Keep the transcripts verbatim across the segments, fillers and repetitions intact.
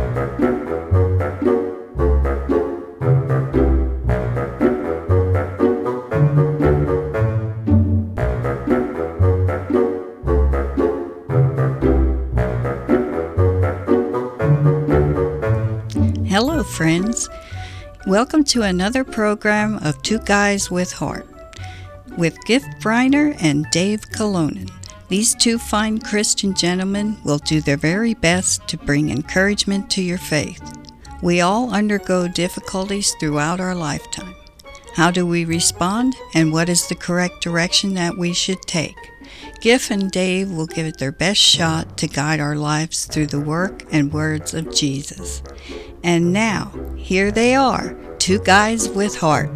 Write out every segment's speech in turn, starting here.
Hello, friends. Welcome to another program of Two Guys with Heart with Gift Briner and Dave Colonen. These two fine Christian gentlemen will do their very best to bring encouragement to your faith. We all undergo difficulties throughout our lifetime. How do we respond, and what is the correct direction that we should take? Giff and Dave will give it their best shot to guide our lives through the work and words of Jesus. And now, here they are, Two Guys with Heart.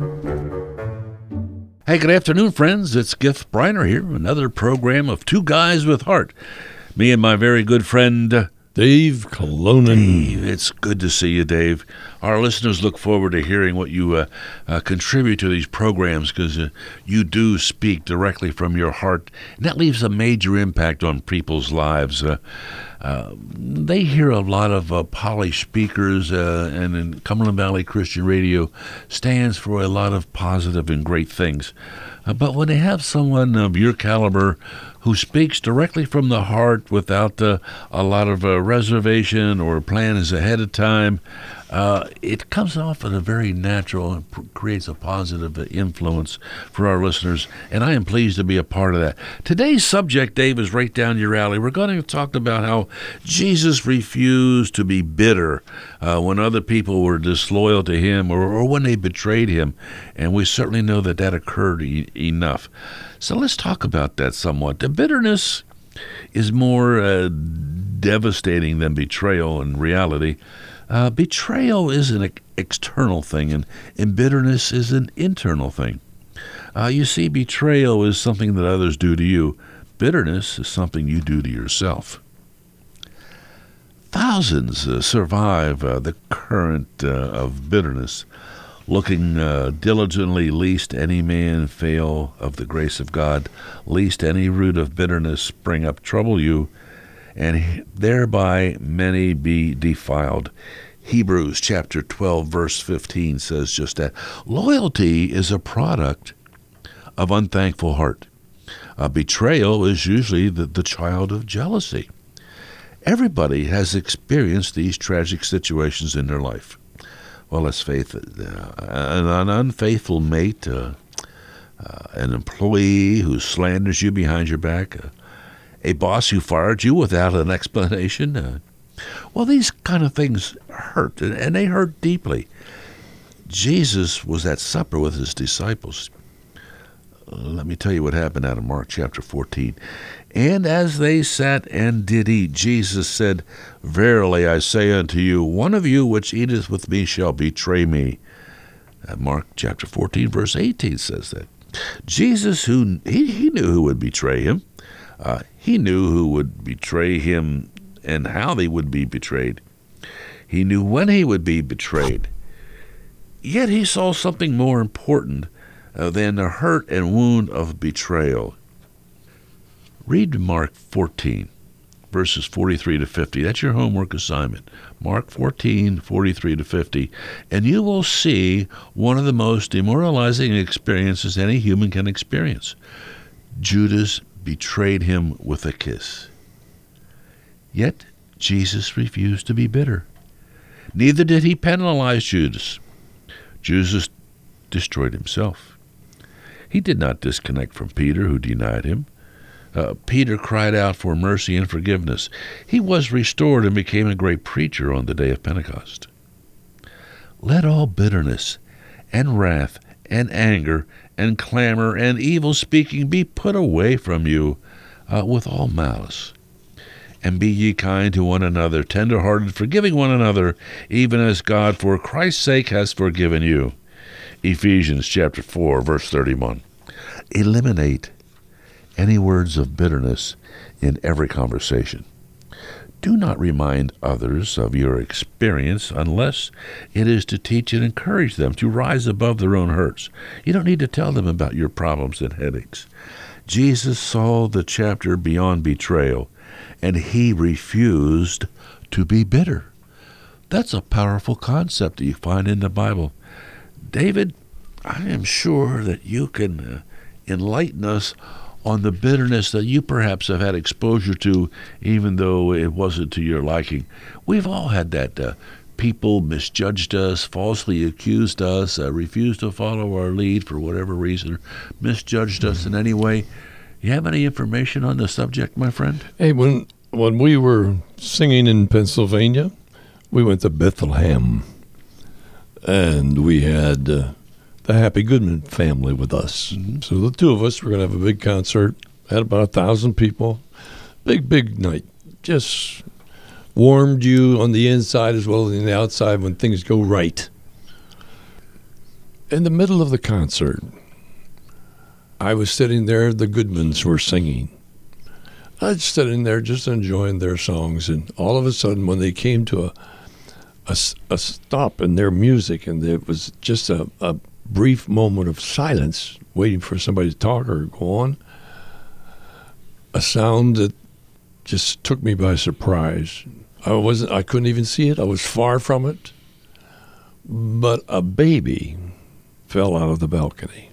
Hey, good afternoon, friends. It's Gift Briner here, another program of Two Guys with Heart. Me and my very good friend, Dave Colonen. Dave, it's good to see you, Dave. Our listeners look forward to hearing what you uh, uh, contribute to these programs, because uh, you do speak directly from your heart, and that leaves a major impact on people's lives. Uh, uh, they hear a lot of uh, polished speakers, uh, and in Cumberland Valley Christian Radio stands for a lot of positive and great things. Uh, but when they have someone of your caliber who speaks directly from the heart without uh, a lot of uh, reservation or plans ahead of time, uh, it comes off in a very natural and pr- creates a positive influence for our listeners, and I am pleased to be a part of that. Today's subject, Dave, is right down your alley. We're going to talk about how Jesus refused to be bitter uh, when other people were disloyal to him, or, or when they betrayed him, and we certainly know that that occurred e- enough. So let's talk about that somewhat. The bitterness is more uh, devastating than betrayal in reality. Uh, betrayal is an ex- external thing, and, and bitterness is an internal thing. Uh, you see, betrayal is something that others do to you. Bitterness is something you do to yourself. Thousands uh, survive uh, the current uh, of bitterness, looking uh, diligently, lest any man fail of the grace of God, lest any root of bitterness spring up, trouble you, and thereby many be defiled. Hebrews chapter twelve, verse fifteen says just that. Loyalty is a product of unthankful heart. A betrayal is usually the, the child of jealousy. Everybody has experienced these tragic situations in their life. Well, let's face it, uh, an, an unfaithful mate, uh, uh, an employee who slanders you behind your back, uh, a boss who fired you without an explanation. Uh, well, these kind of things hurt, and, and they hurt deeply. Jesus was at supper with his disciples. Uh, let me tell you what happened out of Mark chapter fourteen. And as they sat and did eat, Jesus said, Verily I say unto you, one of you which eateth with me shall betray me. Uh, Mark chapter fourteen, verse eighteen says that. Jesus, who he, he knew who would betray him. Uh, he knew who would betray him and how they would be betrayed. He knew when he would be betrayed. Yet he saw something more important uh, than the hurt and wound of betrayal. Read Mark fourteen, verses forty-three to fifty. That's your homework assignment. Mark fourteen, forty-three to fifty. And you will see one of the most demoralizing experiences any human can experience. Judas betrayed him with a kiss. Yet Jesus refused to be bitter. Neither did he penalize Judas. Judas destroyed himself. He did not disconnect from Peter, who denied him. Uh, Peter cried out for mercy and forgiveness. He was restored and became a great preacher on the day of Pentecost. Let all bitterness and wrath and anger and clamor and evil speaking be put away from you uh, with all malice. And be ye kind to one another, tender-hearted, forgiving one another, even as God for Christ's sake has forgiven you. Ephesians chapter four, verse thirty-one. Eliminate any words of bitterness in every conversation. Do not remind others of your experience unless it is to teach and encourage them to rise above their own hurts. You don't need to tell them about your problems and headaches. Jesus saw the chapter beyond betrayal, and he refused to be bitter. That's a powerful concept that you find in the Bible. David, I am sure that you can uh, enlighten us on the bitterness that you perhaps have had exposure to, even though it wasn't to your liking. We've all had that. Uh, people misjudged us, falsely accused us, uh, refused to follow our lead for whatever reason, misjudged us in any way. You have any information on the subject, my friend? Hey, when when we were singing in Pennsylvania, we went to Bethlehem, and we had uh, the Happy Goodman family with us. Mm-hmm. So the two of us were going to have a big concert. Had about a thousand people. Big, big night. Just warmed you on the inside as well as on the outside when things go right. In the middle of the concert, I was sitting there, the Goodmans were singing. I was sitting there just enjoying their songs, and all of a sudden when they came to a a, a stop in their music, and there was just a, a brief moment of silence, waiting for somebody to talk or go on, a sound that just took me by surprise. I wasn't, I couldn't even see it. I was far from it. But a baby fell out of the balcony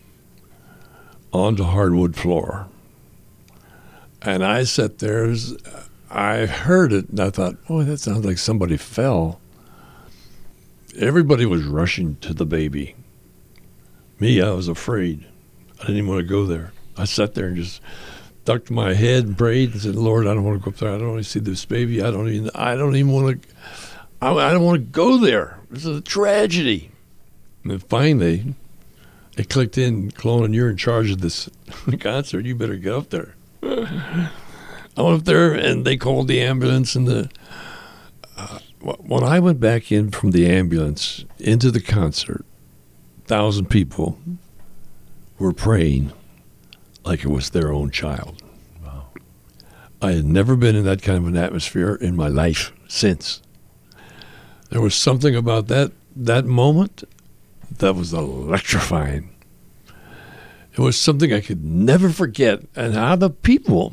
onto hardwood floor. And I sat there, I heard it, and I thought, oh, that sounds like somebody fell. Everybody was rushing to the baby. Me, I was afraid. I didn't even want to go there. I sat there and just ducked my head and prayed and said, Lord, I don't want to go up there. I don't want to see this baby. I don't even, I don't even want to, I, I don't want to go there. This is a tragedy. And then finally, it clicked in, Colonan, you're in charge of this concert. You better get up there. I went up there, and they called the ambulance. And the uh, when I went back in from the ambulance into the concert, a thousand people were praying like it was their own child. Wow. I had never been in that kind of an atmosphere in my life since. There was something about that that moment that was electrifying. It was something I could never forget. And how the people,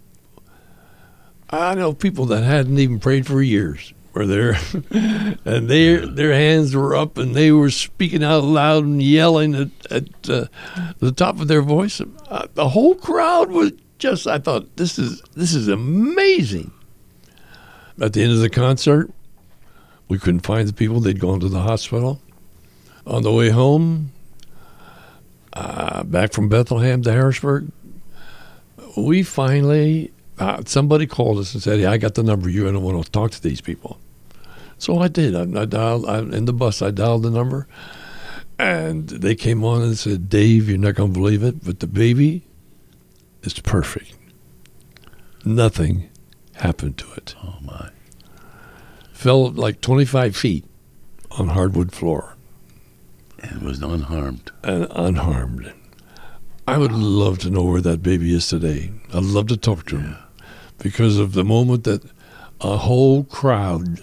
I know people that hadn't even prayed for years were there, and their their hands were up, and they were speaking out loud and yelling at, at uh, the top of their voice. Uh, the whole crowd was just, I thought, this is this is amazing. At the end of the concert, we couldn't find the people. They'd gone to the hospital. On the way home, uh, back from Bethlehem to Harrisburg, we finally, uh, somebody called us and said, hey, I got the number. You're going to want to talk to these people. So I did. I, I dialed, I, in the bus, I dialed the number. And they came on and said, Dave, you're not going to believe it, but the baby is perfect. Nothing happened to it. Oh, my. Fell like twenty-five feet on hardwood floor. And was unharmed. And unharmed. I would love to know where that baby is today. I'd love to talk to him. Yeah. Because of the moment that a whole crowd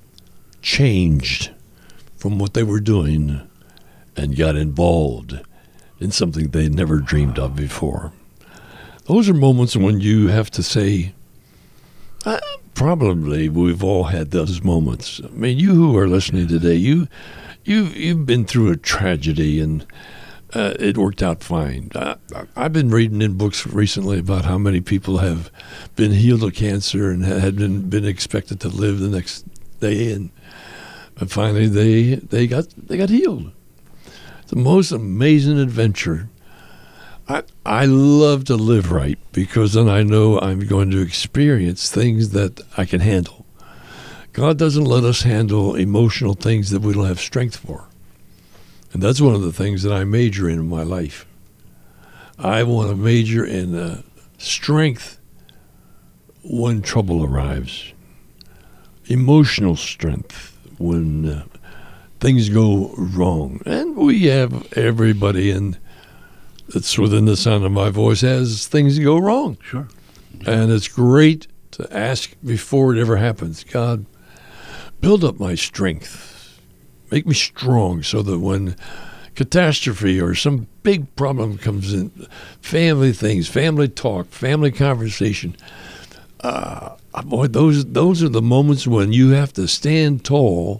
changed from what they were doing and got involved in something they never dreamed of before. Those are moments when you have to say, uh, probably we've all had those moments. I mean, you who are listening today, you, you've, you've been through a tragedy, and uh, it worked out fine. I, I've been reading in books recently about how many people have been healed of cancer and had been, been expected to live the next day, and, and finally they they got they got healed. The most amazing adventure. I I love to live right, because then I know I'm going to experience things that I can handle. God doesn't let us handle emotional things that we don't have strength for. And that's one of the things that I major in in my life. I want to major in uh, strength when trouble arrives, emotional strength when uh, things go wrong. And we have everybody in that's within the sound of my voice has things go wrong. Sure. And it's great to ask before it ever happens, God, build up my strength. Make me strong so that when catastrophe or some big problem comes in, family things, family talk, family conversation, uh, boy, those those are the moments when you have to stand tall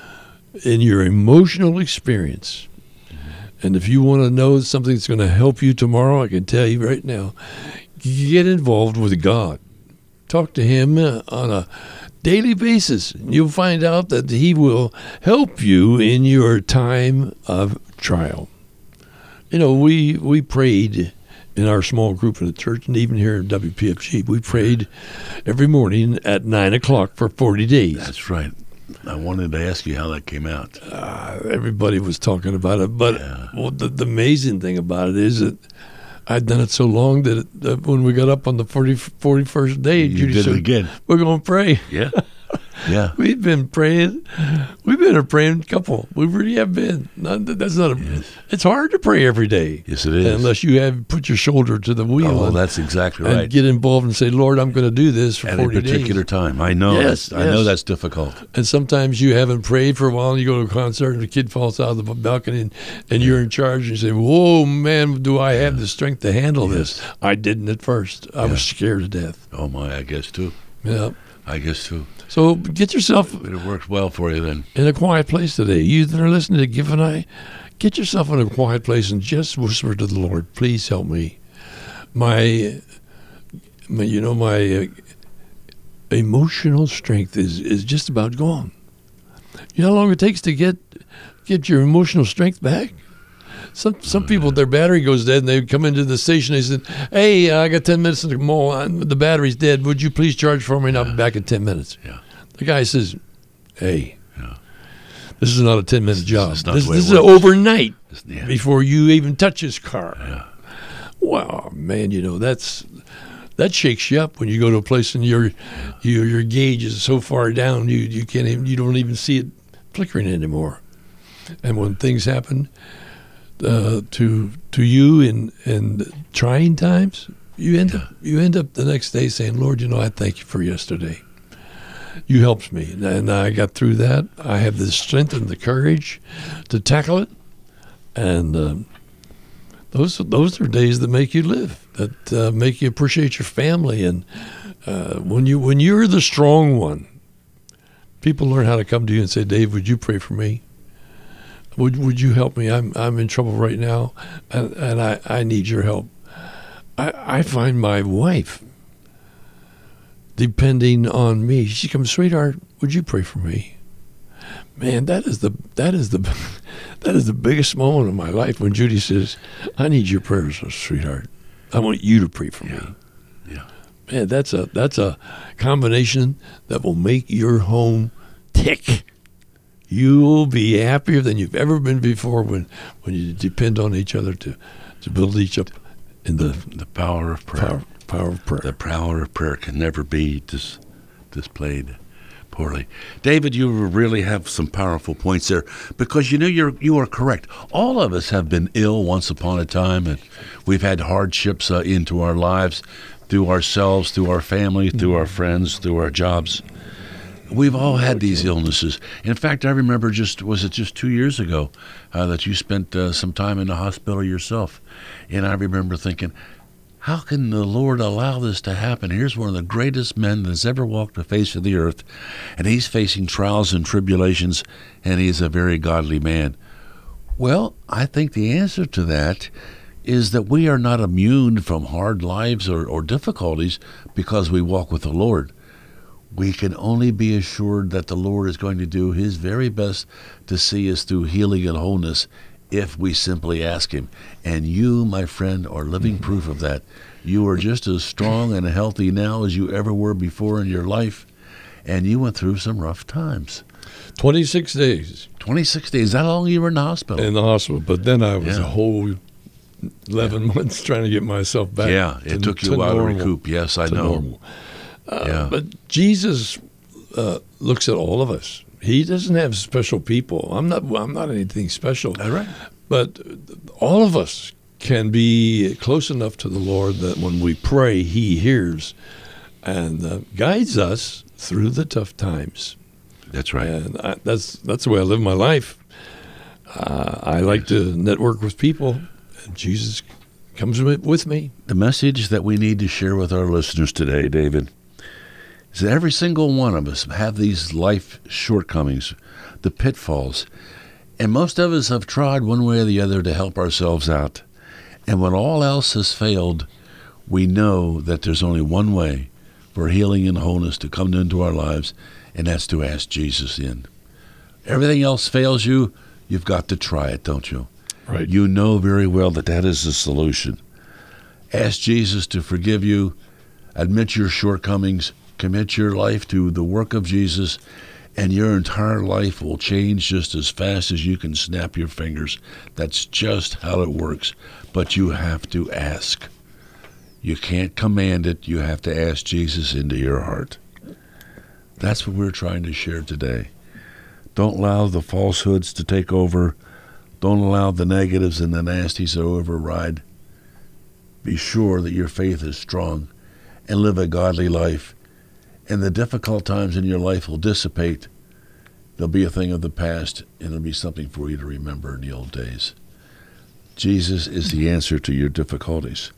in your emotional experience. And if you want to know something that's going to help you tomorrow, I can tell you right now, get involved with God. Talk to him on a daily basis. You'll find out that he will help you in your time of trial. You know, we, we prayed in our small group in the church, and even here in W P F G, we prayed every morning at nine o'clock for forty days. That's right. I wanted to ask you how that came out. Uh, everybody was talking about it, but Yeah. well, the, the amazing thing about it is that I'd done it so long that, it, that when we got up on the forty, forty-first day, You Judy did said, it again. we're going to pray. Yeah. Yeah. We've been praying. We've been a praying couple. We really have been. Not, that's not a, Yes. It's hard to pray every day. Yes, it is. Unless you have put your shoulder to the wheel. Oh, and, that's exactly and right. get involved and say, Lord, I'm going to do this for At a forty particular days. time. I know. Yes, that's, I know yes. that's difficult. And sometimes you haven't prayed for a while, and you go to a concert, and the kid falls out of the balcony, and, and you're in charge, and you say, whoa, man, do I have the strength to handle this? I didn't at first. I was scared to death. Oh, my, I guess, too. Yeah. I guess, too. So get yourself But it worked well for you then. in a quiet place today. You that are listening to Giff and I, get yourself in a quiet place and just whisper to the Lord, please help me. My, my you know, my uh, emotional strength is, is just about gone. You know how long it takes to get get your emotional strength back? Some some people, their battery goes dead, and they come into the station. They said, "Hey, I got ten minutes to go. The battery's dead. Would you please charge for me? And I'll be back in ten minutes." Yeah. The guy says, "Hey, Yeah. this is not a ten minute job. is not This, the way this it is works." overnight Yeah. before you even touch his car." Yeah. Wow, man, you know that's that shakes you up when you go to a place and your your your gauge is so far down you you can't even you don't even see it flickering anymore. And when things happen uh, to to you in in trying times, you end up you end up the next day saying, "Lord, you know, I thank you for yesterday. You helped me, and I got through that. I have the strength and the courage to tackle it." And um, those those are days that make you live, that uh, make you appreciate your family. And uh, when you when you're the strong one, people learn how to come to you and say, "Dave, would you pray for me? Would would you help me? I'm I'm in trouble right now, and, and I, I need your help." I, I find my wife depending on me. She comes, "Sweetheart, would you pray for me?" Man, that is the that is the that is the biggest moment of my life when Judy says, "I need your prayers, sweetheart. I want you to pray for me." Yeah. Man, that's a that's a combination that will make your home tick. You'll be happier than you've ever been before when, when you depend on each other to, to build each up in the The power of prayer. power, power of prayer. The power of prayer can never be dis- displayed poorly. David, you really have some powerful points there because you know you're you are correct. All of us have been ill once upon a time, and we've had hardships uh, into our lives through ourselves, through our family, through our friends, through our jobs. We've all had these illnesses. In fact, I remember just, was it just two years ago uh, that you spent uh, some time in the hospital yourself. And I remember thinking, how can the Lord allow this to happen? Here's one of the greatest men that's ever walked the face of the earth, and he's facing trials and tribulations, and he's a very godly man. Well, I think the answer to that is that we are not immune from hard lives or, or difficulties because we walk with the Lord. We can only be assured that the Lord is going to do his very best to see us through healing and wholeness if we simply ask him. And you, my friend, are living proof of that. You are just as strong and healthy now as you ever were before in your life, and you went through some rough times. twenty-six days twenty-six days. How long you were in the hospital? in the hospital, but then I was Yeah. a whole eleven months trying to get myself back. yeah, it to, took you to a while normal, to recoup. Yes, I to know. normal. Uh, Yeah. But Jesus uh, looks at all of us. He doesn't have special people. I'm not. I'm not anything special. All right. But all of us can be close enough to the Lord that when we pray, He hears and uh, guides us through the tough times. That's right. And I, that's that's the way I live my life. Uh, I like to network with people, and Jesus comes with with me. The message that we need to share with our listeners today, David, So every single one of us have these life shortcomings, the pitfalls. And most of us have tried one way or the other to help ourselves out. And when all else has failed, we know that there's only one way for healing and wholeness to come into our lives, and that's to ask Jesus in. Everything else fails you, you've got to try it, don't you? Right. You know very well that that is the solution. Ask Jesus to forgive you, admit your shortcomings, commit your life to the work of Jesus, and your entire life will change just as fast as you can snap your fingers. That's just how it works. But you have to ask. You can't command it. You have to ask Jesus into your heart. That's what we're trying to share today. Don't allow the falsehoods to take over. Don't allow the negatives and the nasties to override. Be sure that your faith is strong and live a godly life. And the difficult times in your life will dissipate. They'll be a thing of the past, and it'll be something for you to remember in the old days. Jesus is the answer to your difficulties.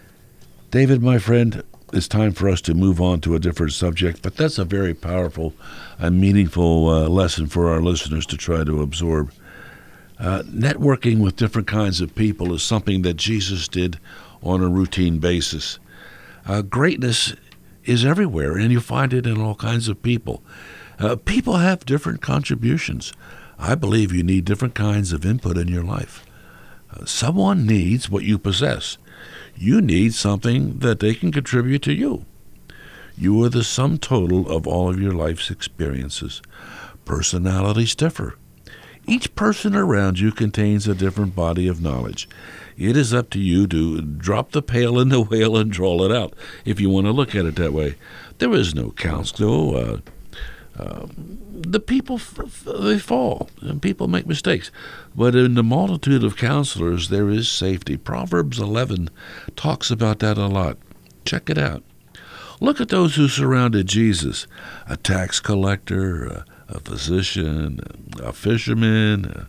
David, my friend, it's time for us to move on to a different subject, but that's a very powerful and meaningful uh, lesson for our listeners to try to absorb. Uh, networking with different kinds of people is something that Jesus did on a routine basis. Uh, greatness is everywhere, and you find it in all kinds of people. Uh, people have different contributions. I believe you need different kinds of input in your life. Uh, someone needs what you possess. You need something that they can contribute to you. You are the sum total of all of your life's experiences. Personalities differ. Each person around you contains a different body of knowledge. It is up to you to drop the pail in the whale and draw it out, if you want to look at it that way. There is no counsel. Uh, uh, the people, f- f- they fall, and people make mistakes. But in the multitude of counselors, there is safety. Proverbs eleven talks about that a lot. Check it out. Look at those who surrounded Jesus: a tax collector, a, a physician, a fisherman, a,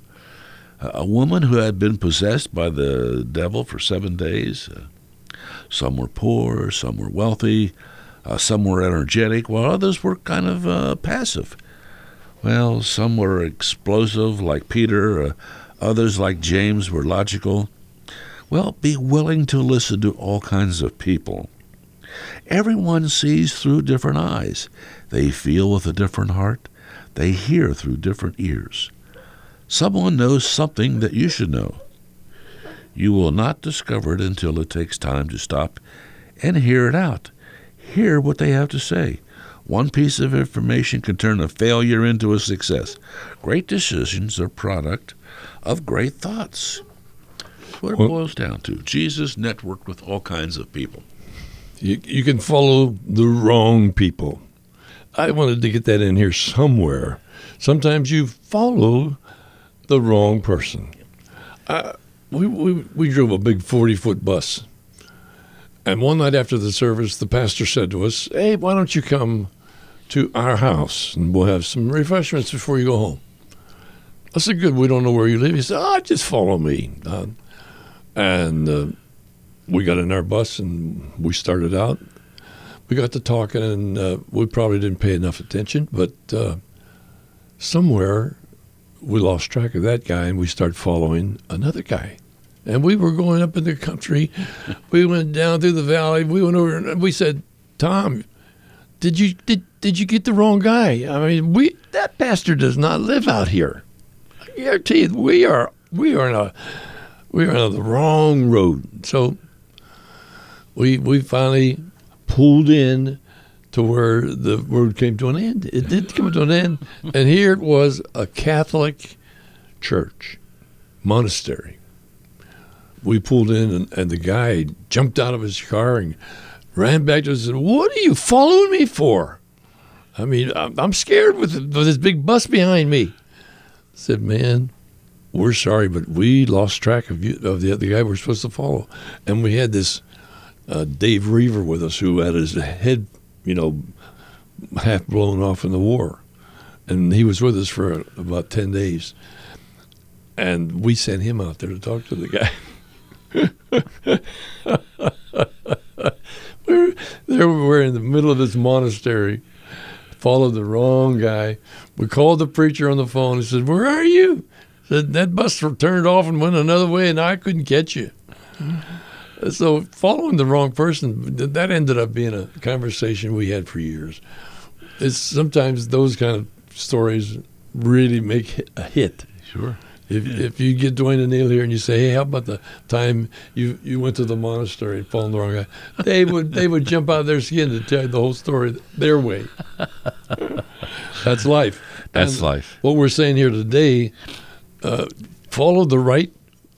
a woman who had been possessed by the devil for seven days. Uh, some were poor, some were wealthy, uh, some were energetic, while others were kind of uh, passive. Well, some were explosive, like Peter. Uh, others, like James, were logical. Well, be willing to listen to all kinds of people. Everyone sees through different eyes. They feel with a different heart. They hear through different ears. Someone knows something that you should know. You will not discover it until it takes time to stop and hear it out. Hear what they have to say. One piece of information can turn a failure into a success. Great decisions are product of great thoughts. That's what it boils down to. Jesus networked with all kinds of people. You, you can follow the wrong people. I wanted to get that in here somewhere. Sometimes you follow the wrong person. Uh, we, we we drove a big forty-foot bus. And one night after the service, the pastor said to us, "Hey, why don't you come to our house and we'll have some refreshments before you go home?" I said, "Good, we don't know where you live." He said, "Oh, just follow me." Uh, and uh, we got in our bus and we started out. We got to talking, and uh, we probably didn't pay enough attention, but uh, somewhere we lost track of that guy, and we started following another guy. And we were going up in the country. We went down through the valley. We went over, and we said, "Tom, did you did did you get the wrong guy? I mean, we that pastor does not live out here. I guarantee you, we are we are in a we are on the wrong road." So we we finally pulled in to where the road came to an end. It did come to an end, and here it was, a Catholic church, monastery. We pulled in, and, and the guy jumped out of his car and ran back to us and said, "What are you following me for? I mean, I'm, I'm scared with, with this big bus behind me." I said, "Man, we're sorry, but we lost track of you, of the other guy we're supposed to follow." And we had this Uh, Dave Reaver with us, who had his head, you know, half blown off in the war. And he was with us for about ten days. And we sent him out there to talk to the guy. we're, there we were in the middle of this monastery, followed the wrong guy. We called the preacher on the phone. He said, "Where are you?" Said, "That bus turned off and went another way, and I couldn't catch you." So following the wrong person, that ended up being a conversation we had for years. It's sometimes those kind of stories really make a hit. Sure. If Yeah. if you get Dwayne and Neil here and you say, "Hey, how about the time you, you went to the monastery and followed the wrong guy?" They would they would jump out of their skin to tell you the whole story their way. That's life. That's And life. What we're saying here today, uh, follow the right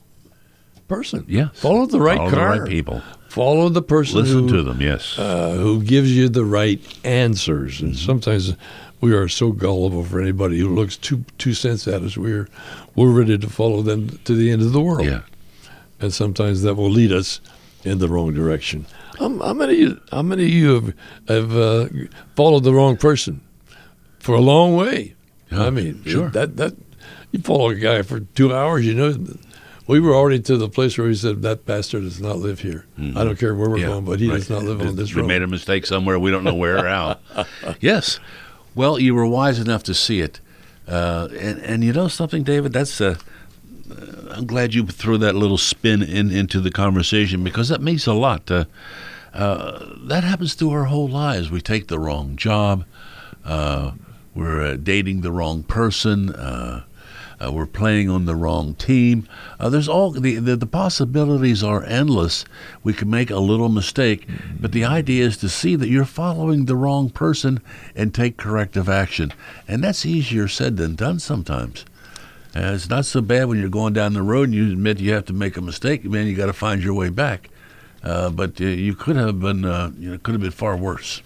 person. Yes. Follow the right Follow car. the right people. Follow the person Listen who, to them, yes. uh, who gives you the right answers. And sometimes we are so gullible for anybody who looks two two cents at us. We're we're ready to follow them to the end of the world. Yeah. And sometimes that will lead us in the wrong direction. Um, how many how many of you have, have uh, followed the wrong person for a long way? Yeah, I mean, sure. that that you follow a guy for two hours, you know. We were already to the place where he said, "That bastard does not live here. Mhm. I don't care where we're Yeah, going, but he right. does not live on this We road." made a mistake somewhere. We don't know where or how. Yes. Well, you were wise enough to see it. Uh, and, and you know something, David? That's uh, uh, I'm glad you threw that little spin in into the conversation because that means a lot. Uh, uh, that happens through our whole lives. We take the wrong job. Uh, we're uh, dating the wrong person. Uh, Uh, we're playing on the wrong team. Uh, there's all the, the the possibilities are endless. We can make a little mistake, but the idea is to see that you're following the wrong person and take corrective action. And that's easier said than done sometimes. Uh, it's not so bad when you're going down the road and you admit you have to make a mistake. Man, you got to find your way back. Uh, but uh, you could have been, uh, you know, could have been far worse.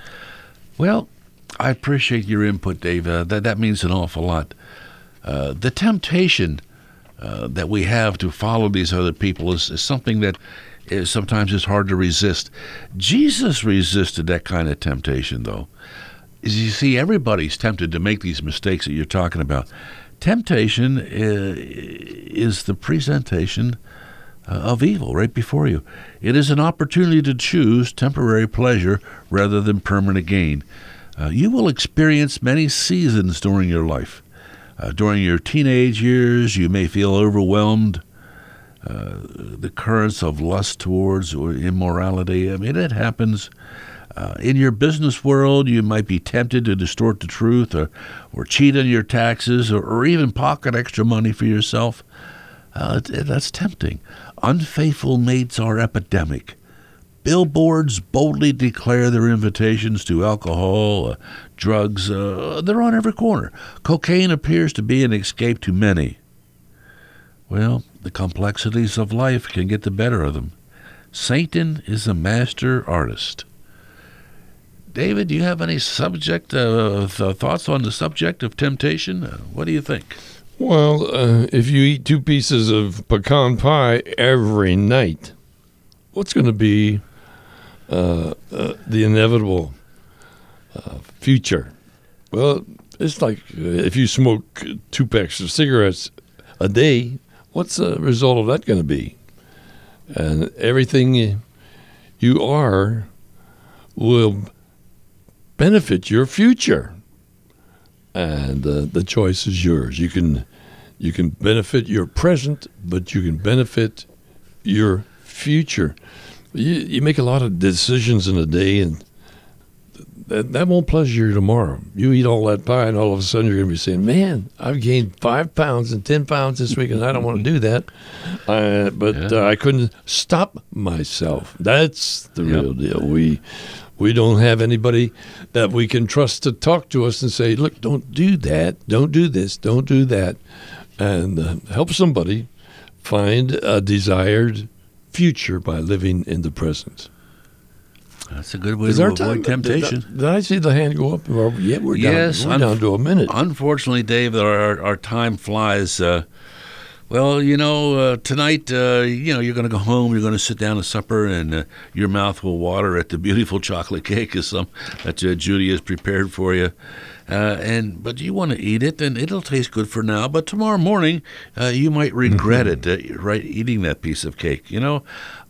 Well, I appreciate your input, Dave. Uh, that that means an awful lot. Uh, the temptation uh, that we have to follow these other people is, is something that is sometimes is hard to resist. Jesus resisted that kind of temptation, though. As you see, everybody's tempted to make these mistakes that you're talking about. Temptation is, is the presentation uh, of evil right before you. It is an opportunity to choose temporary pleasure rather than permanent gain. Uh, you will experience many seasons during your life. Uh, during your teenage years, you may feel overwhelmed. Uh, the currents of lust towards or immorality, I mean, it happens. Uh, in your business world, you might be tempted to distort the truth or, or cheat on your taxes or, or even pocket extra money for yourself. Uh, it, it, that's tempting. Unfaithful mates are epidemic. Billboards boldly declare their invitations to alcohol, uh, drugs. Uh, they're on every corner. Cocaine appears to be an escape to many. Well, the complexities of life can get the better of them. Satan is a master artist. David, do you have any subject uh, th- thoughts on the subject of temptation? Uh, what do you think? Well, uh, if you eat two pieces of pecan pie every night, what's going to be uh, uh, the inevitable uh, future? Well, it's like uh, if you smoke two packs of cigarettes a day, what's the result of that going to be? And everything you are will benefit your future. And uh, the choice is yours. You can you can benefit your present, but you can benefit your future. You, you make a lot of decisions in a day, and that, that won't pleasure you tomorrow. You eat all that pie, and all of a sudden you're going to be saying, "Man, I've gained five pounds and ten pounds this week, and I don't want to do that." Uh, but Yeah. uh, I couldn't stop myself. That's the Yep. real deal. We we don't have anybody that we can trust to talk to us and say, "Look, don't do that. Don't do this. Don't do that," and uh, help somebody find a desired future by living in the present. That's a good way Is to our avoid time- temptation. Did, did I see the hand go up? Or- Yeah, we're down, Yes, we're unf- down to a minute. Unfortunately, Dave, our our time flies. Uh, well, you know, uh, tonight, uh, you know, you're going to go home. You're going to sit down to supper, and uh, your mouth will water at the beautiful chocolate cake is some that uh, Judy has prepared for you. Uh, and but you want to eat it, and it'll taste good for now. But tomorrow morning, uh, you might regret it, uh, right? Eating that piece of cake. You know,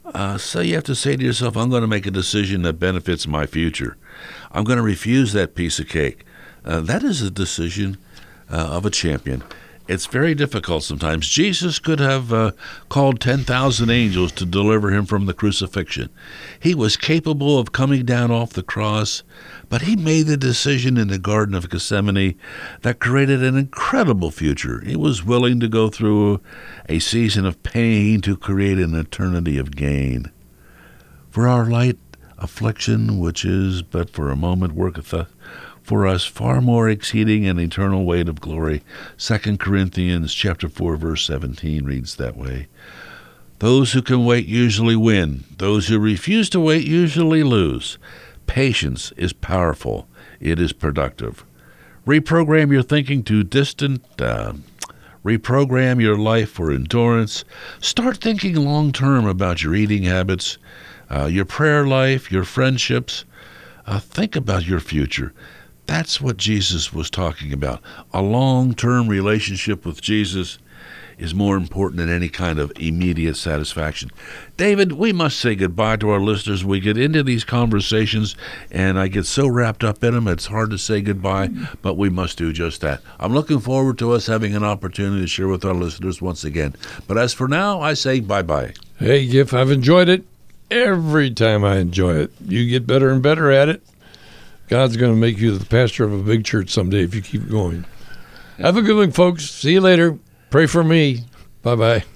Uh, so you have to say to yourself, I'm going to make a decision that benefits my future. I'm going to refuse that piece of cake. Uh, that is a decision uh, of a champion. It's very difficult sometimes. Jesus could have uh, called ten thousand angels to deliver him from the crucifixion. He was capable of coming down off the cross, but he made the decision in the Garden of Gethsemane that created an incredible future. He was willing to go through a season of pain to create an eternity of gain. For our light affliction, which is but for a moment, worketh us for us far more exceeding an eternal weight of glory. Second Corinthians chapter four, verse seventeen reads that way. Those who can wait usually win. Those who refuse to wait usually lose. Patience is powerful. It is productive. Reprogram your thinking to distant, uh, reprogram your life for endurance. Start thinking long-term about your eating habits, uh, your prayer life, your friendships. Uh, think about your future. That's what Jesus was talking about. A long-term relationship with Jesus is more important than any kind of immediate satisfaction. David, we must say goodbye to our listeners. We get into these conversations, and I get so wrapped up in them, it's hard to say goodbye, but we must do just that. I'm looking forward to us having an opportunity to share with our listeners once again. But as for now, I say bye-bye. Hey, Giff, I've enjoyed it. Every time I enjoy it. You get better and better at it. God's going to make you the pastor of a big church someday if you keep going. Have a good one, folks. See you later. Pray for me. Bye-bye.